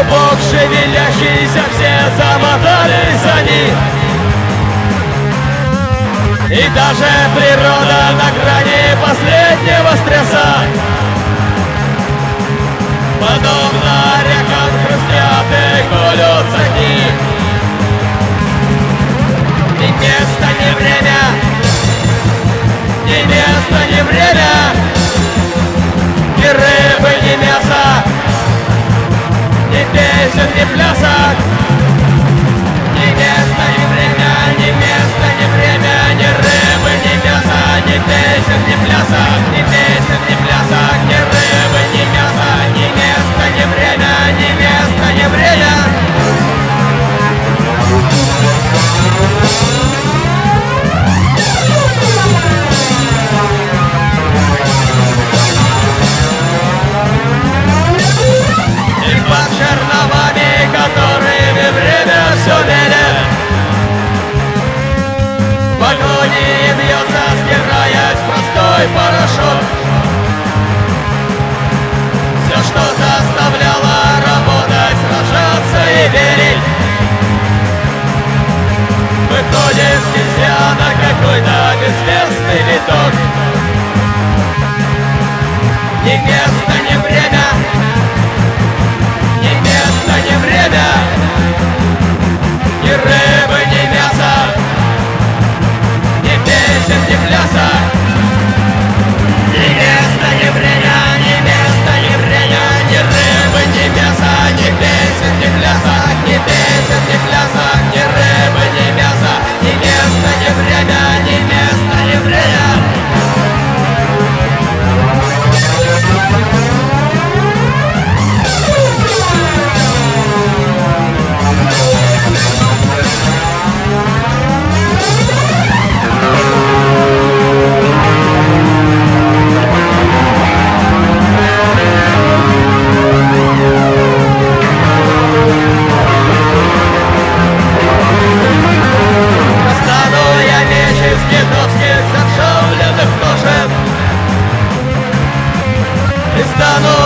клубок шевелящийся, все замотались они. И даже природа на грани последнего стресса, подобно рекам, хрустят и колются дни. Ни место, ни время, ни место, ни время, ни рыбы, ни мяса, ни песен, ни плясок. Ни место, ни время, ни место, ни время, ни рыбы, ни мяса, ни песен, ни плясок. Ни песен, ни плясок, ни рыбы, ни мяса, ни место, ни время, ни место, ни время. И под жерновами, которыми время все мерит, в агонии бьется, стираясь простой порошок. Все, что заставляло работать, сражаться и верить, выходит нельзя на какой-то безвестный виток. Ни место, ни время, ни место, ни время, ни рыбы, ни мяса, ни песен, ни плясок. Ни место, ни время, ни место, ни время, ни рыбы, ни мяса, ни песен, ни плясок. Ни песен, ни плясок, ни рыбы, ни мяса, ни место, ни время, ни место, ни время. Стану